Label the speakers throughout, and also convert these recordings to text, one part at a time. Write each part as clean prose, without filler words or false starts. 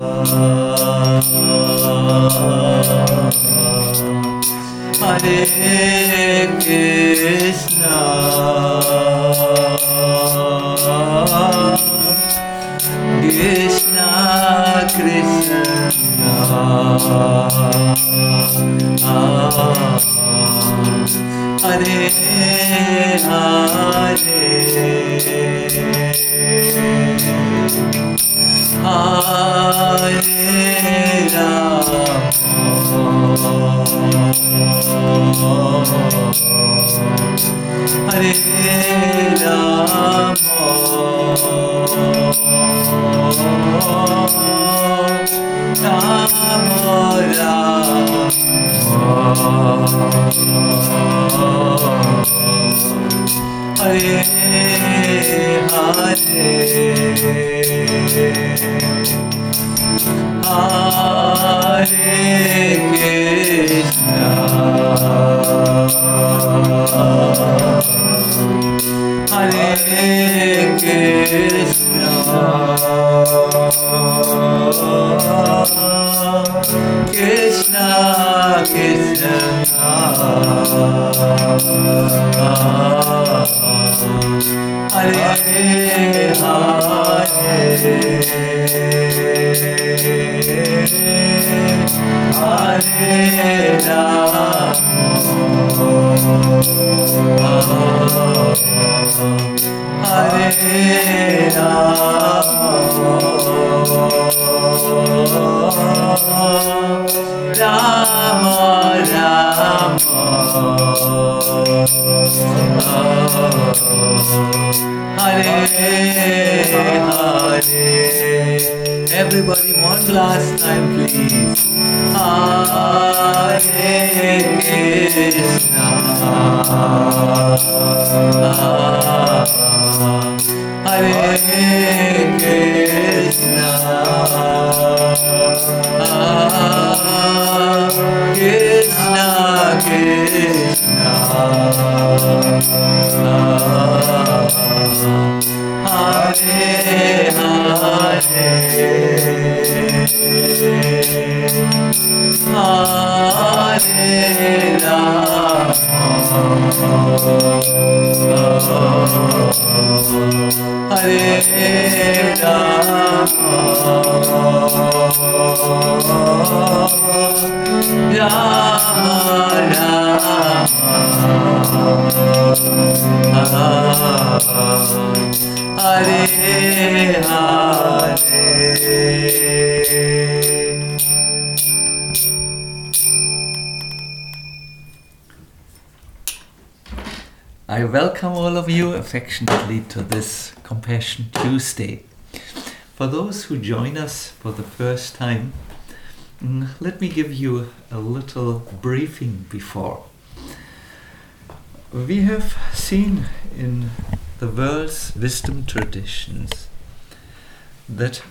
Speaker 1: Hare Krishna, Krishna Krishna, Hare Hare, Hare Hare Rama, Rama Rama, Hare Hare, Hare Krishna, Hare Krishna, Krishna Krishna, Hare Hare, Hare Rama, Hare Rama, Rama Rama, Hare Hare. Everybody, one last time, please. Hare Krishna, Hare Krishna, Krishna Krishna, Hare Hare, Hare Rama, Hare Rama, Rama Rama, Hare Hare. I welcome all of you affectionately to this Compassion Tuesday. For those who join us for the first time, let me give you a little briefing before. We have seen in the world's wisdom traditions that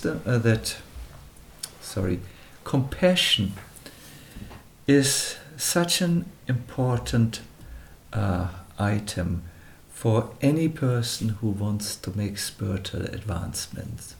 Speaker 1: compassion is such an important item for any person who wants to make spiritual advancements.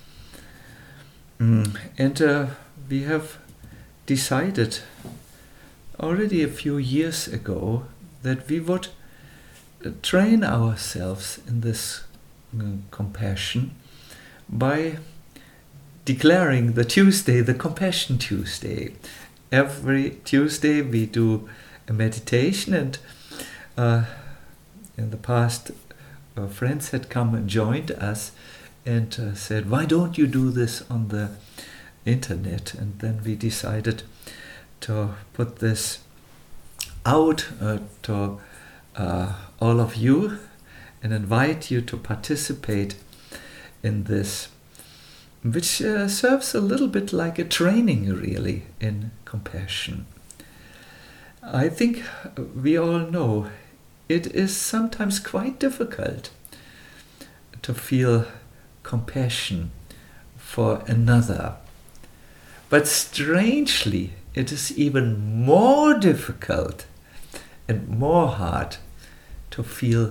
Speaker 1: And we have decided already a few years ago that we would train ourselves in this compassion by declaring the Tuesday, the Compassion Tuesday. Every Tuesday we do a meditation, and in the past friends had come and joined us and said, why don't you do this on the internet? And then we decided to put this out to all of you and invite you to participate in this, which serves a little bit like a training really in compassion. I think we all know it is sometimes quite difficult to feel compassion for another. But strangely, it is even more difficult and more hard to feel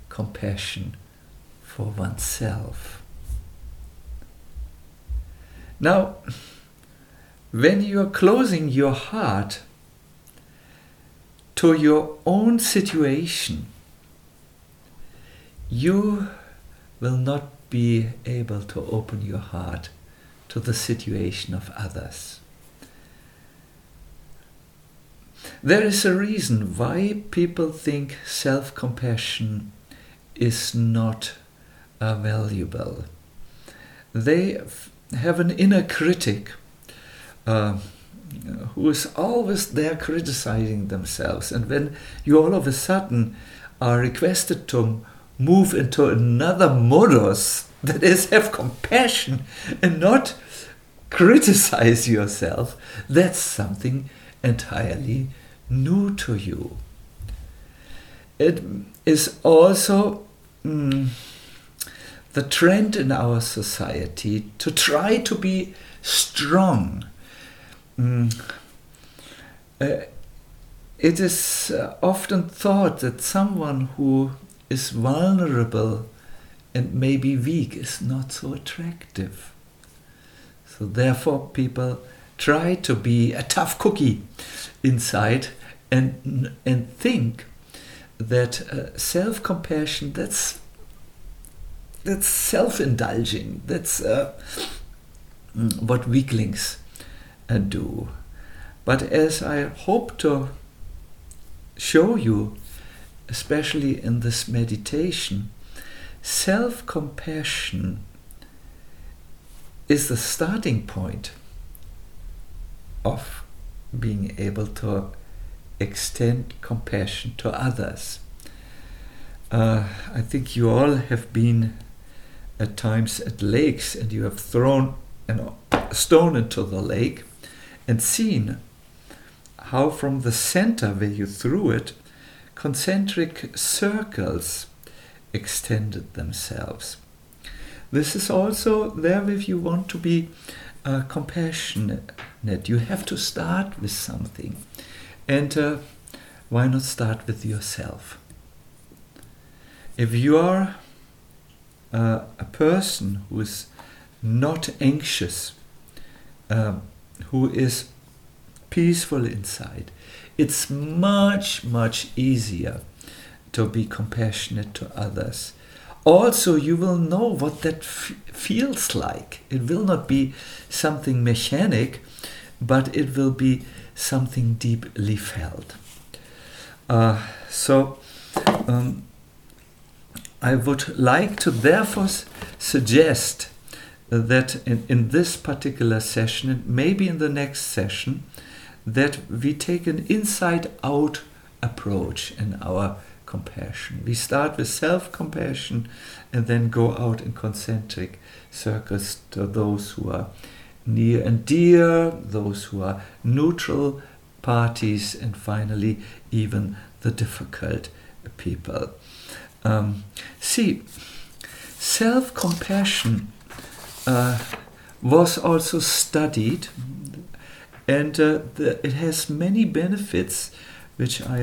Speaker 1: compassion for oneself. Now, when you are closing your heart to your own situation, you will not be able to open your heart to the situation of others. There is a reason why people think self-compassion is not valuable. They have an inner critic who is always there criticizing themselves. And when you all of a sudden are requested to move into another modus, that is, have compassion and not criticize yourself, that's something entirely new to you. It is also the trend in our society to try to be strong. It is often thought that someone who is vulnerable and maybe weak is not so attractive. So therefore people try to be a tough cookie inside and think that self-compassion, that's self-indulging. That's what weaklings do. But as I hope to show you, especially in this meditation, self-compassion is the starting point of being able to extend compassion to others. I think you all have been at times at lakes, and you have thrown a stone into the lake and seen how from the center where you threw it, concentric circles extended themselves. This is also there if you want to be compassionate. You have to start with something. And why not start with yourself? If you are a person who is not anxious, who is peaceful inside, it's much, much easier to be compassionate to others. Also, you will know what that feels like. It will not be something mechanic, but it will be something deeply felt. I would like to therefore suggest that in this particular session, and maybe in the next session, that we take an inside-out approach in our compassion. We start with self-compassion and then go out in concentric circles to those who are near and dear, those who are neutral parties, and finally even the difficult people. See, self-compassion was also studied, and it has many benefits which I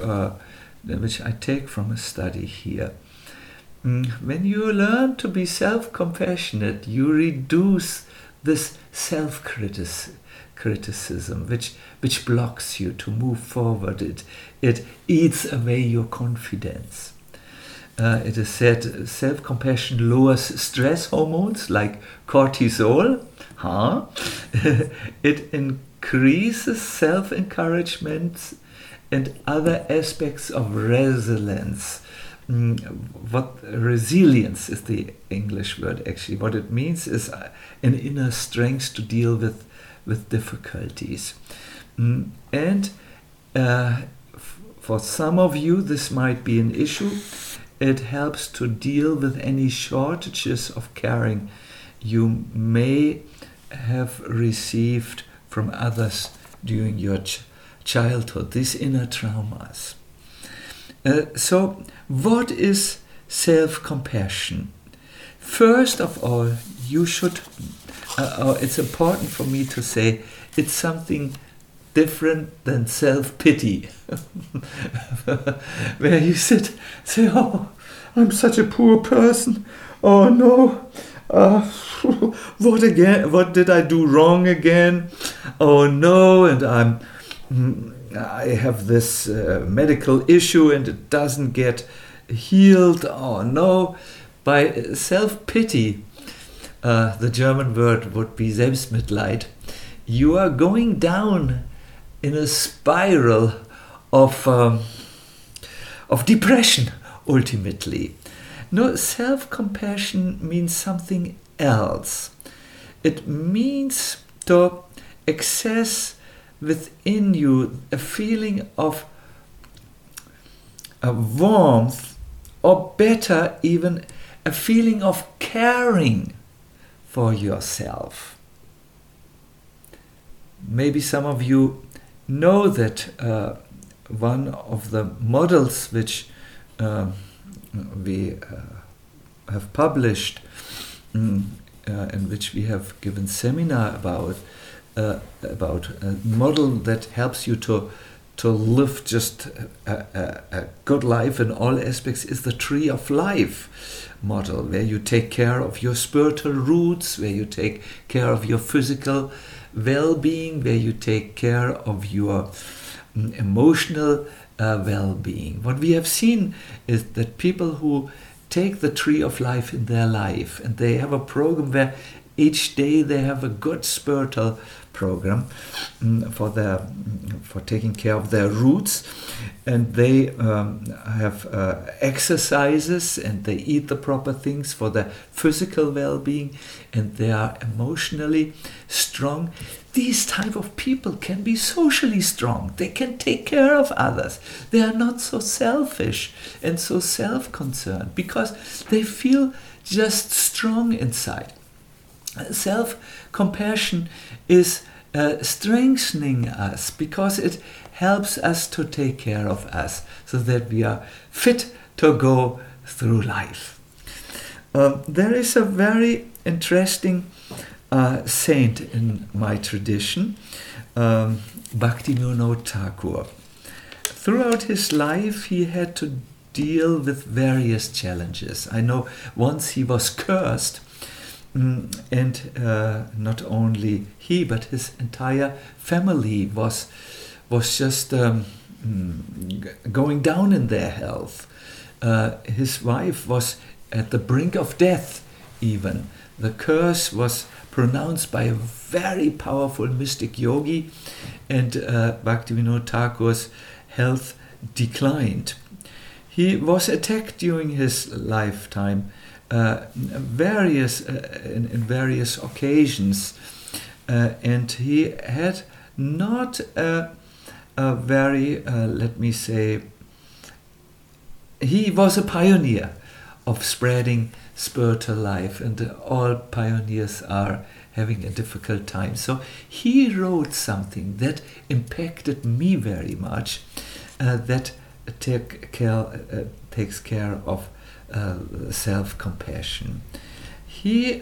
Speaker 1: take from a study here. When you learn to be self-compassionate, you reduce this self-criticism which blocks you to move forward. It eats away your confidence. It is said self-compassion lowers stress hormones like cortisol. It increases self-encouragement and other aspects of resilience. Resilience is the English word actually. What it means is an inner strength to deal with difficulties. And for some of you this might be an issue. It helps to deal with any shortages of caring you may have received from others during your childhood, these inner traumas. So what is self-compassion? First of all, you should, it's important for me to say, it's something different than self-pity. Where you say, oh, I'm such a poor person. Oh no, what again? What did I do wrong again? Oh no, and I have this medical issue and it doesn't get healed. Oh no. By self-pity, the German word would be Selbstmitleid, you are going down in a spiral of depression, ultimately. No, self-compassion means something else. It means to access within you a feeling of a warmth, or better, even a feeling of caring for yourself. Maybe some of you know that one of the models which we have published, in which we have given seminar about a model that helps you to live just a good life in all aspects, is the Tree of Life model, where you take care of your spiritual roots, where you take care of your physical well-being, where you take care of your emotional well-being. What we have seen is that people who take the Tree of Life in their life, and they have a program where each day they have a good spiritual program for taking care of their roots, and they have exercises, and they eat the proper things for their physical well-being, and they are emotionally strong. These type of people can be socially strong. They can take care of others. They are not so selfish and so self-concerned because they feel just strong inside. Self-compassion is strengthening us because it helps us to take care of us so that we are fit to go through life. There is a very interesting saint in my tradition, Bhaktivinoda Thakur. Throughout his life he had to deal with various challenges. I know once he was cursed, and not only he, but his entire family was just going down in their health. His wife was at the brink of death even. The curse was pronounced by a very powerful mystic yogi, and Bhaktivinoda Thakur's health declined. He was attacked during his lifetime in various occasions, and he had not a very, let me say, he was a pioneer of spreading spiritual life, and all pioneers are having a difficult time. So he wrote something that impacted me very much, that takes care of self-compassion. He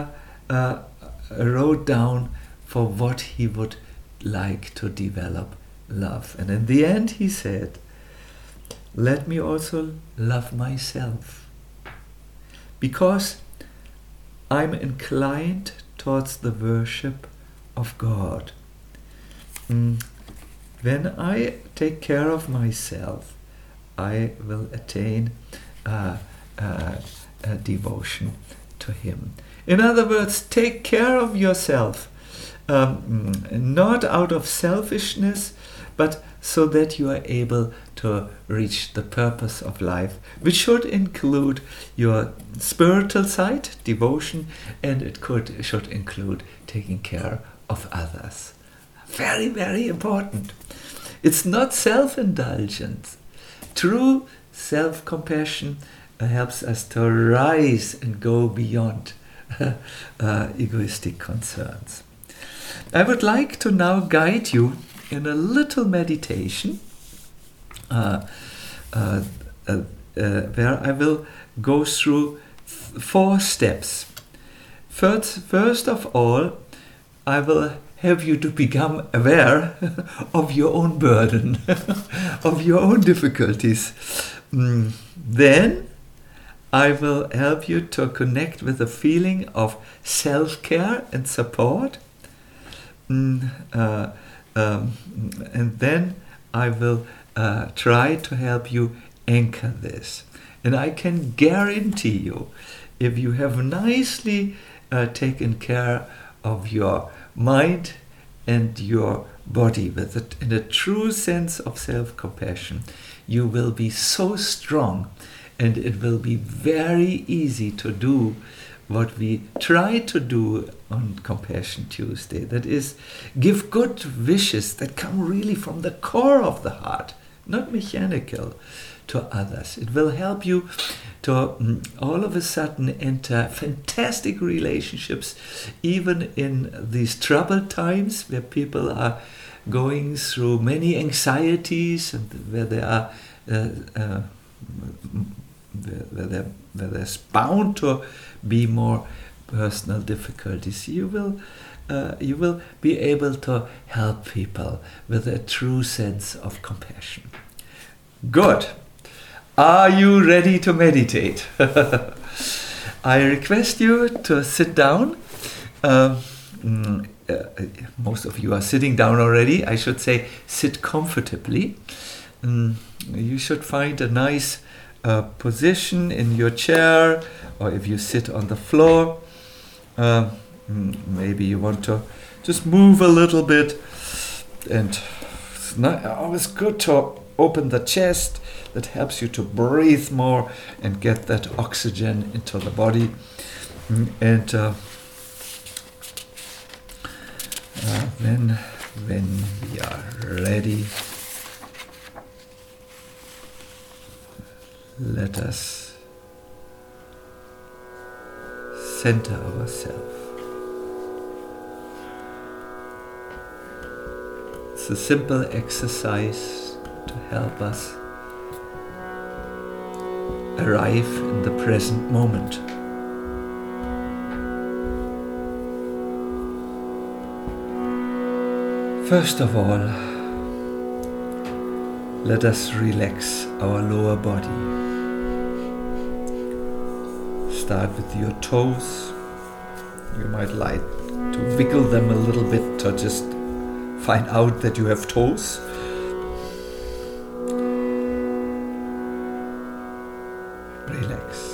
Speaker 1: wrote down for what he would like to develop love. And in the end he said, let me also love myself, because I'm inclined towards the worship of God. When I take care of myself, I will attain a devotion to Him. In other words, take care of yourself, not out of selfishness, but so that you are able to reach the purpose of life, which should include your spiritual side, devotion, and it should include taking care of others. Very, very important. It's not self-indulgence. True self-compassion helps us to rise and go beyond egoistic concerns. I would like to now guide you in a little meditation where I will go through 4 steps. First of all, I will have you to become aware of your own burden, of your own difficulties. Then I will help you to connect with a feeling of self-care and support. And then I will try to help you anchor this. And I can guarantee you, if you have nicely taken care of your mind and your body with it, in a true sense of self-compassion, you will be so strong, and it will be very easy to do what we try to do on Compassion Tuesday. That is, give good wishes that come really from the core of the heart, not mechanical, to others. It will help you to all of a sudden enter fantastic relationships, even in these troubled times where people are going through many anxieties, and where they are where there's bound to be more personal difficulties. You will be able to help people with a true sense of compassion. Good. Are you ready to meditate? I request you to sit down. Most of you are sitting down already. I should say sit comfortably. You should find a nice position in your chair, or if you sit on the floor, maybe you want to just move a little bit. And it's always good to open the chest. That helps you to breathe more and get that oxygen into the body. And when we are ready, let us center ourselves. It's a simple exercise to help us arrive in the present moment. First of all, let us relax our lower body. Start with your toes. You might like to wiggle them a little bit to just find out that you have toes. Relax.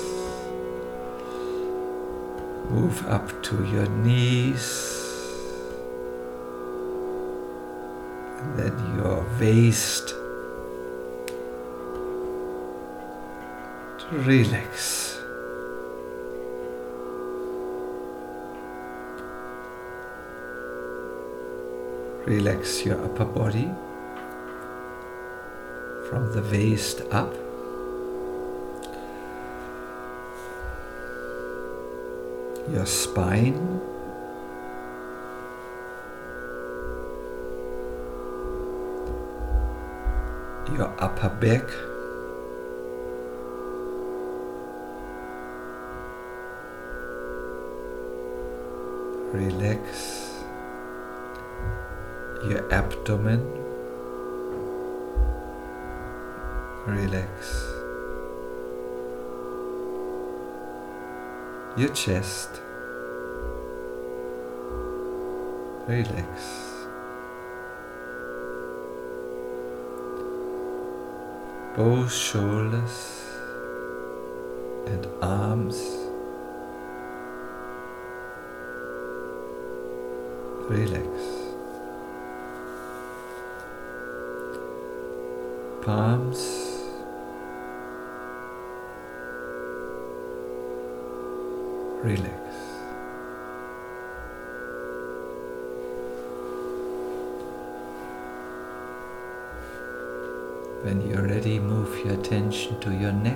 Speaker 1: Move up to your knees. And then your waist. Relax. Relax your upper body from the waist up. Your spine. Your upper back. Relax your abdomen. Relax your chest. Relax both shoulders and arms. Relax. Palms. Relax. When you're ready, move your attention to your neck.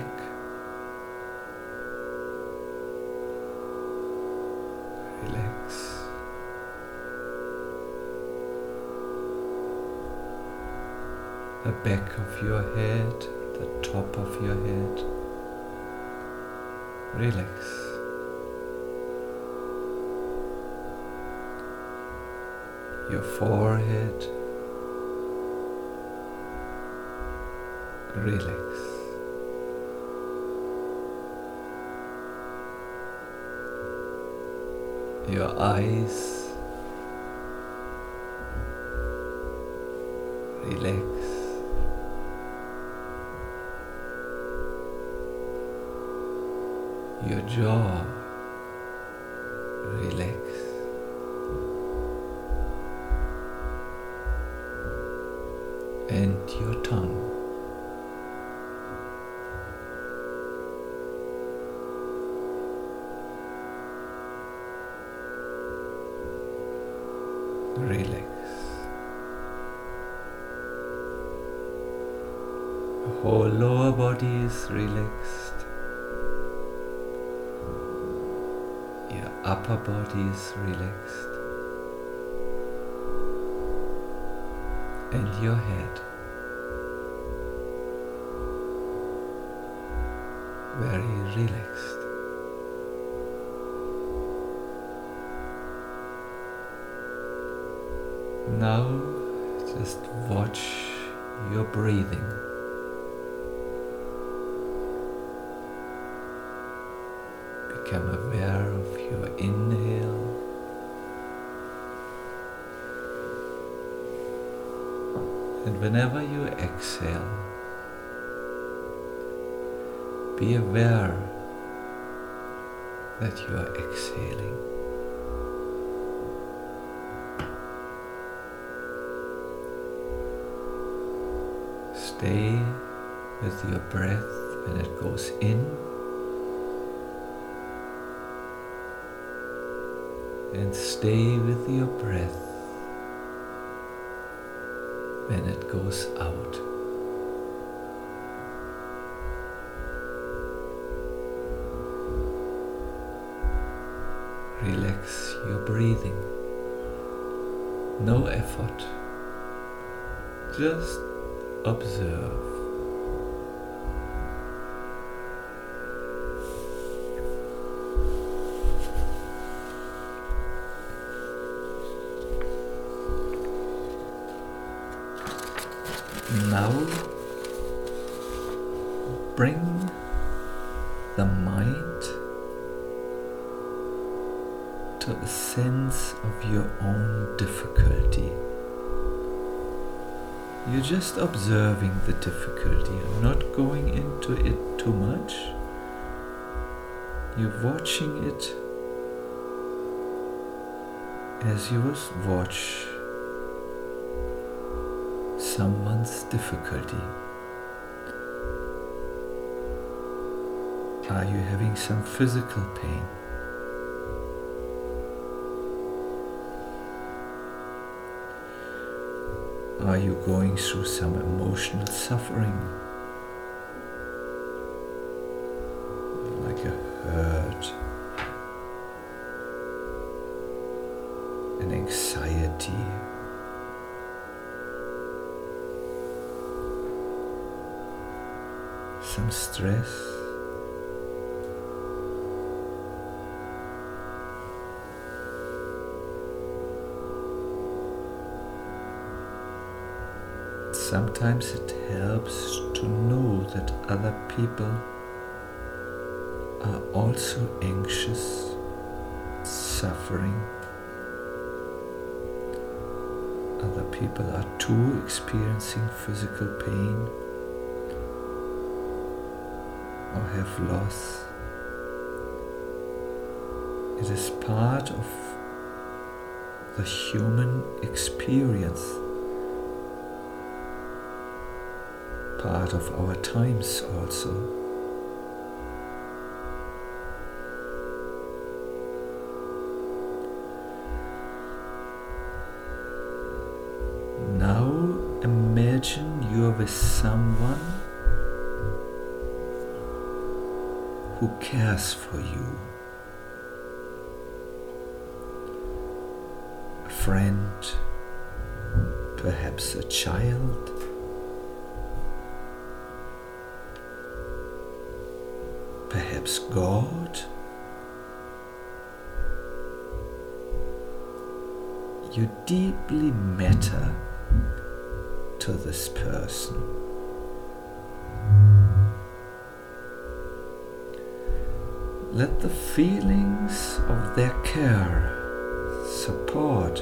Speaker 1: Relax. The back of your head, the top of your head. Relax. Your forehead. Relax. your eyes relax, your jaw relax, and your tongue relax. The whole lower body is relaxed. Your upper body is relaxed. And your head very relaxed. Now just watch your breathing. Become aware of your inhale and whenever you exhale, be aware that you are exhaling. Stay with your breath when it goes in and stay with your breath when it goes out. Relax your breathing. No effort. Just observe. Now bring the mind to a sense of your own difficulty. You're just observing the difficulty and not going into it too much. You're watching it as you would watch someone's difficulty. Are you having some physical pain? Are you going through some emotional suffering? Like a hurt, an anxiety, some stress? Sometimes it helps to know that other people are also anxious, suffering. Other people are too experiencing physical pain or have loss. It is part of the human experience. Part of our times also. Now imagine you're with someone who cares for you. A friend, perhaps a child. Perhaps God. You deeply matter to this person. Let the feelings of their care support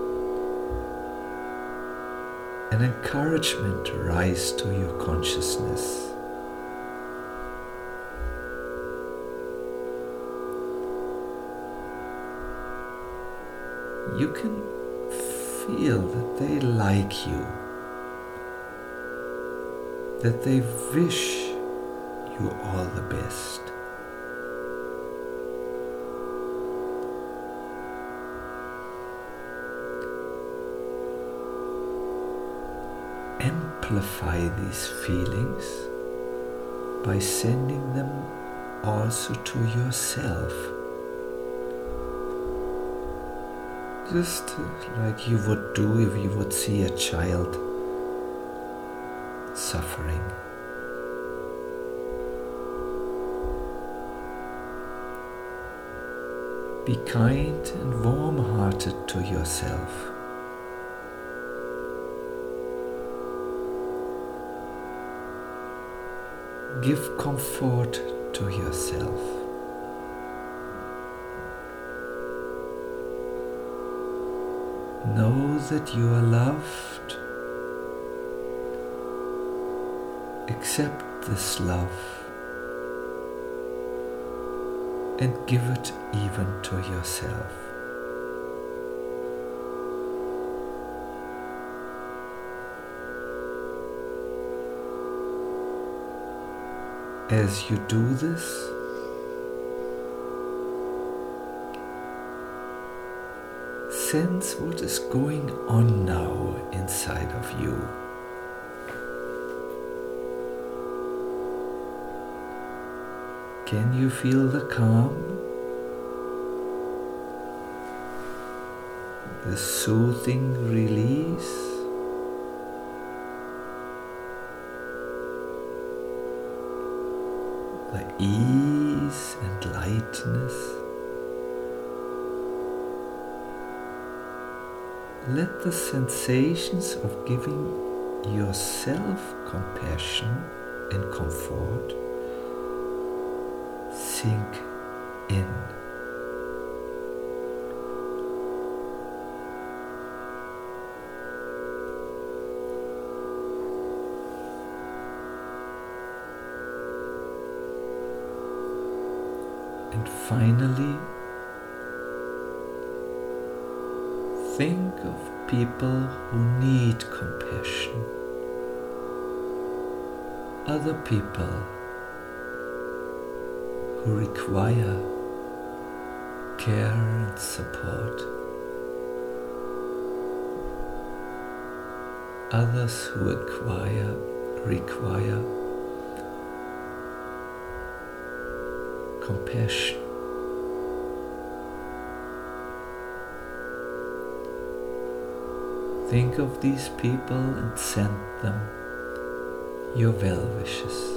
Speaker 1: and encouragement rise to your consciousness. You can feel that they like you, that they wish you all the best. Amplify these feelings by sending them also to yourself. Just like you would do if you would see a child suffering. Be kind and warm-hearted to yourself. Give comfort to yourself. Know that you are loved. Accept this love and give it even to yourself. As you do this, sense what is going on now inside of you. Can you feel the calm, the soothing release? The ease and lightness? Let the sensations of giving yourself compassion and comfort sink in. And finally, think of people who need compassion, other people who require care and support, others who require compassion. Think of these people and send them your well wishes.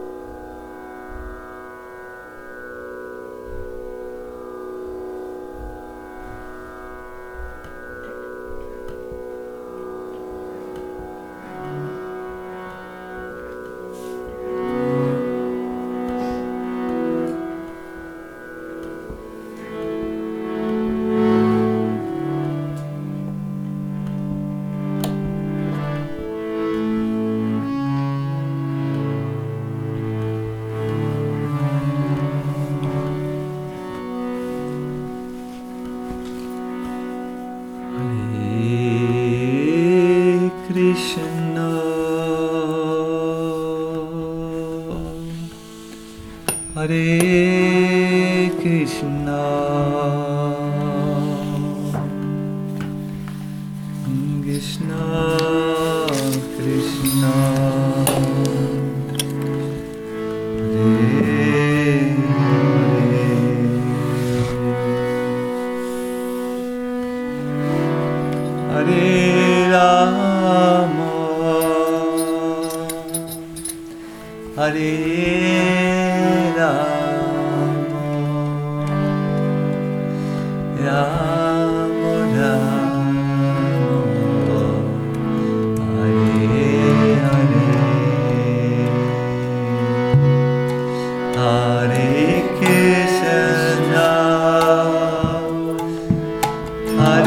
Speaker 1: Hare Krishna, Krishna Krishna, Hare Hare, Hare Rama, Hare Hare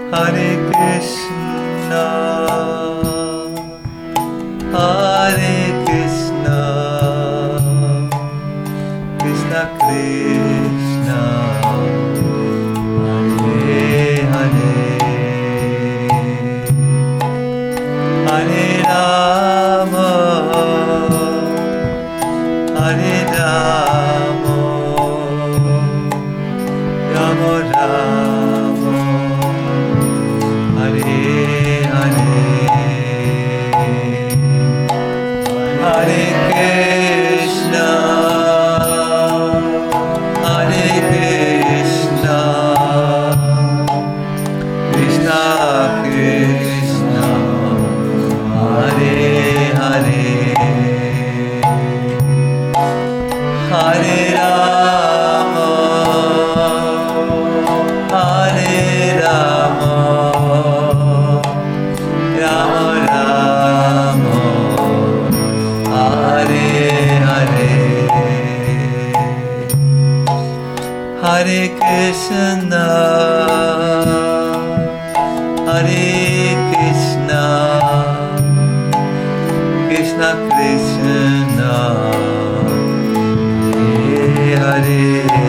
Speaker 1: Hare Krishna, Hare Krishna, Krishna Krishna, Hare Hare, Hare Rama, Hare Rama, Rama Rama, Hare Hare, Hare Krishna, Hare Krishna, Krishna Krishna, Hare Hare, Hare Rama, Hare Rama, Rama Rama, Hare Hare, Hare Krishna, Hare Krishna, Krishna Krishna, Hare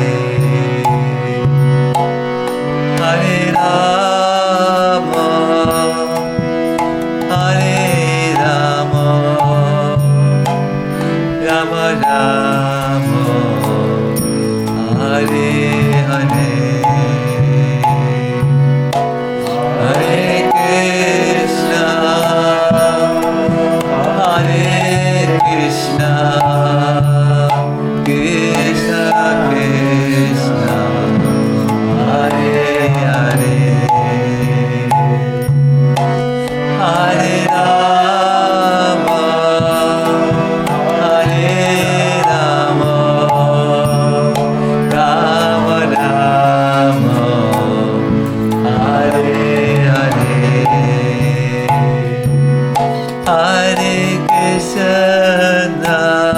Speaker 1: Hare, Hare Rama, Hare Rama, Rama Rama, Hare Hare, Hare Krishna, Hare Krishna, Krishna Krishna, Hare Hare, Hare Rama, Hare Rama, Rama Rama, Hare Hare, Hare Krishna,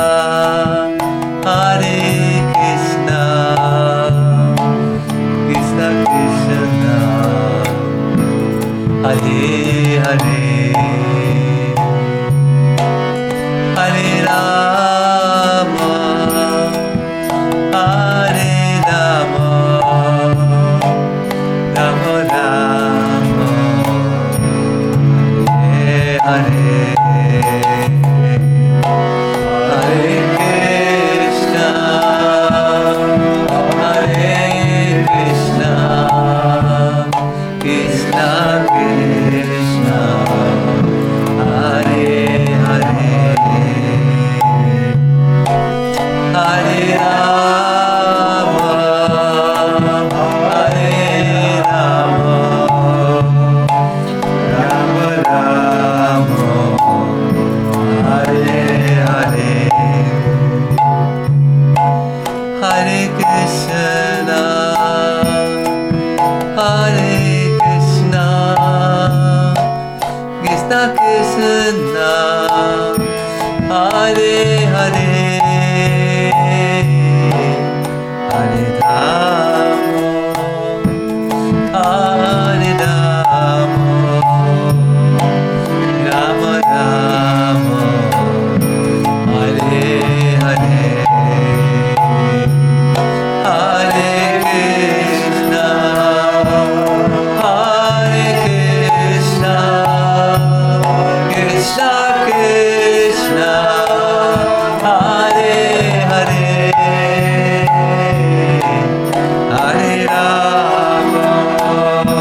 Speaker 1: Hare Krishna, Krishna Krishna, Hare Hare, Hare Rama, Hare Rama, Rama Rama, Hare Hare, Hare Krishna, Hare Krishna, Krishna Krishna, Hare Hare, Hare Rama, Hare Rama, Rama Rama, Hare Hare, Hare Krishna, Hare Krishna, Krishna Krishna, Hare Hare, Hare Rama, Hare Rama, Rama Rama, Hare Hare, Hare Krishna, Hare Krishna, Krishna Krishna, Hare Hare, Hare Rama,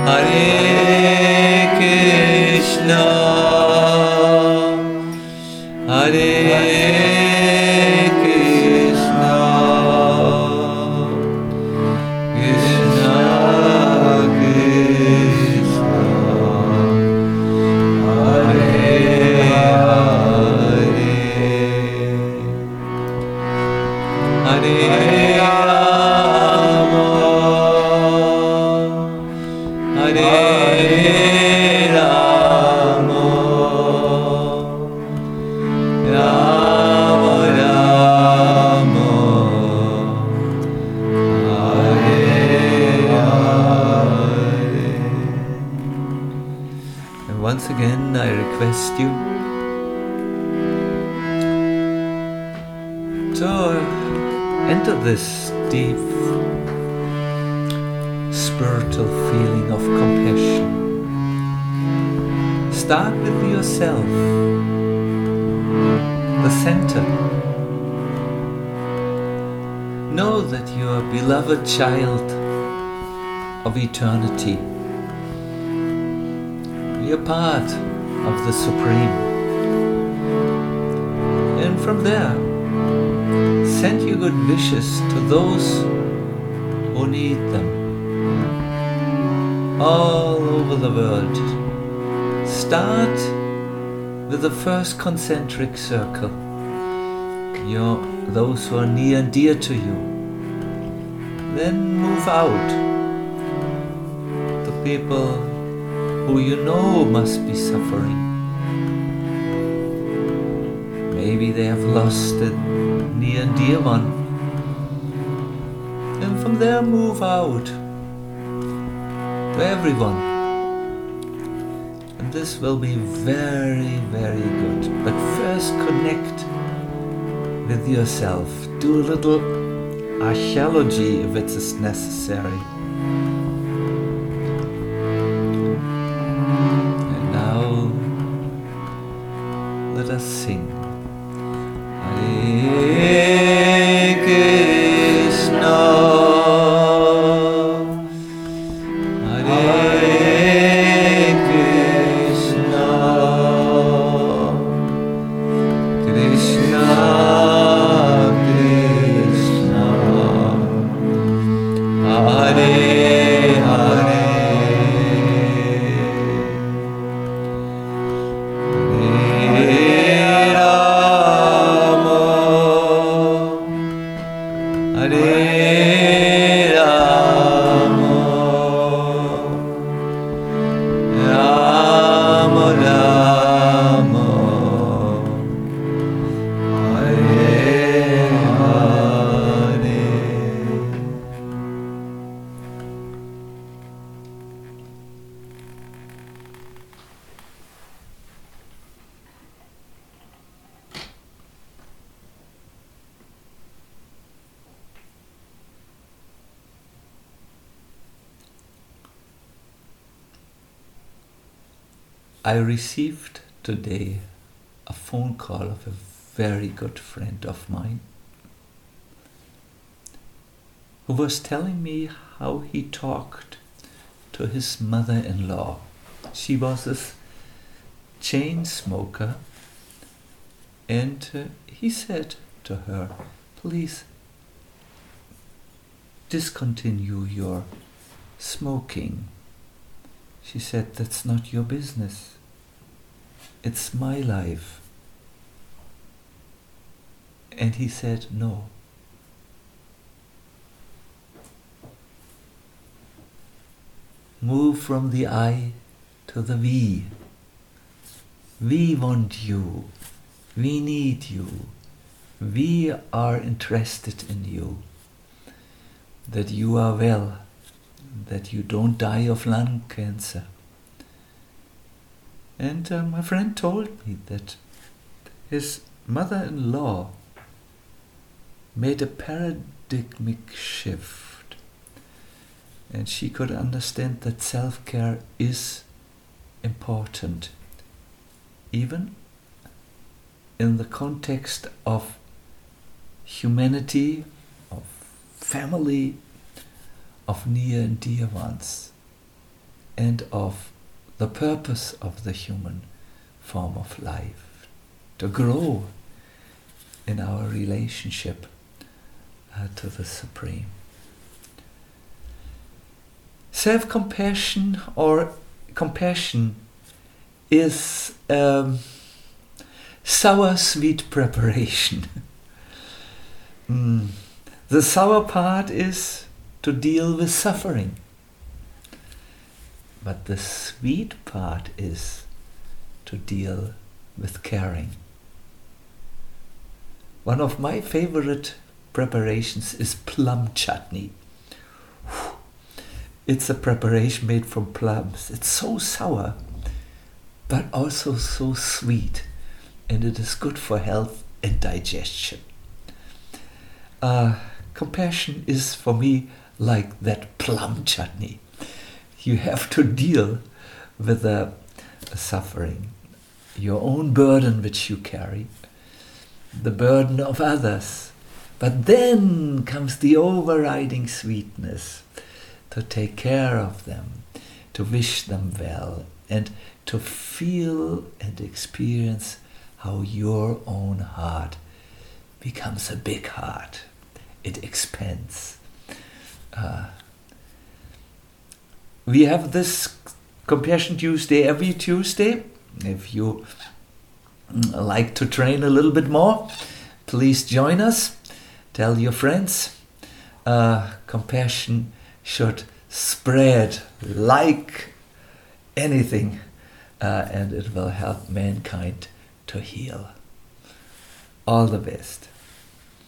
Speaker 1: Hare Krishna, Hare Krishna, Krishna Krishna, Hare Hare, Hare Rama, Hare Rama, Rama Rama, Hare Hare. And once again I request you to enter this deep spiritual feeling of compassion. Start with yourself, the center. Know that you are a beloved child of eternity. You are part of the Supreme. And from there, send your good wishes to those who need them all over the world. Start with the first concentric circle, those who are near and dear to you. Then move out to people who you know must be suffering. Maybe they have lost a near and dear one. And from there move out to everyone. And this will be very, very good. But first connect with yourself. Do a little archaeology if it is necessary. And now let us sing. Hare Krishna, Hare Krishna, Krishna Krishna, Hare Hare, Hare Rama, Hare Rama, Rama Rama, Hare Hare. I received today a phone call of a very good friend of mine who was telling me how he talked to his mother-in-law. She was a chain smoker, and he said to her, "Please discontinue your smoking." She said, "That's not your business. It's my life." And he said, "No. Move from the I to the we. We want you. We need you. We are interested in you. That you are well. That you don't die of lung cancer." And my friend told me that his mother-in-law made a paradigmic shift, and she could understand that self-care is important, even in the context of humanity, of family, of near and dear ones. and of the purpose of the human form of life, to grow in our relationship to the Supreme. Self-compassion or compassion is sour sweet preparation. The sour part is to deal with suffering, but the sweet part is to deal with caring. One of my favorite preparations is plum chutney. It's a preparation made from plums. It's so sour, but also so sweet, and it is good for health and digestion. Compassion is for me like that plum chutney. You have to deal with the suffering, your own burden which you carry, the burden of others. But then comes the overriding sweetness to take care of them, to wish them well, and to feel and experience how your own heart becomes a big heart. It expands. We have this Compassion Tuesday every Tuesday. If you like to train a little bit more, please join us. Tell your friends. Compassion should spread like anything, and it will help mankind to heal. All the best.